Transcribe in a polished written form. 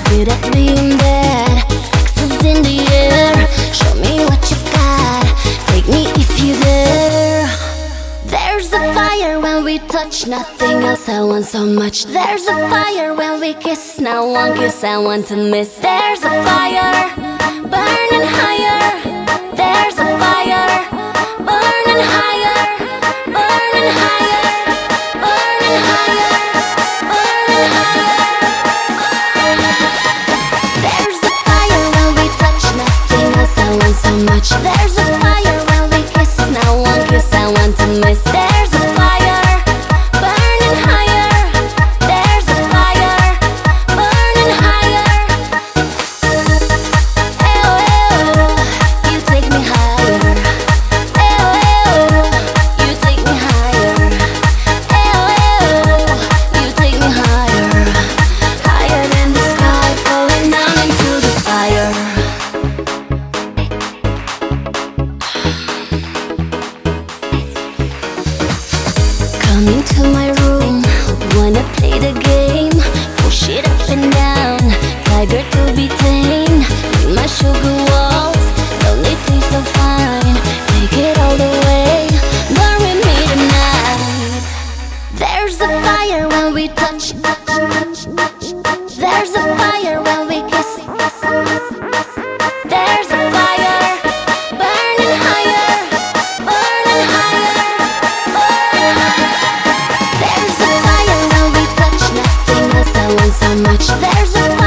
good at being bad. Sex is in the air. Show me what you've got. Take me if you dare. There's a fire when we touch, nothing else I want so much. There's a fire when we kiss, not one kiss I want to miss. There's a fire burning higher. There's a fire burning higher, burning higher, burning higher, burning higher. There's a fire when we touch, nothing else I want so much. There's a fire when we kiss, not one kiss I want to miss. There's a fire burning higher. There's a fire burning higher. You take me higher. You take me higher. You take me higher. Higher than the sky, falling down into the fire. Come into my room, wanna play the game. Push it up and down, tiger to be tame. Be my sugar walls, don't they taste so fine? Take it all the way, burn with me tonight. There's a fire when we touch. There's a fire when we kiss. There's a fire burning higher, burning higher, burning higher. There's a fire when we touch, nothing else I want so much. There's a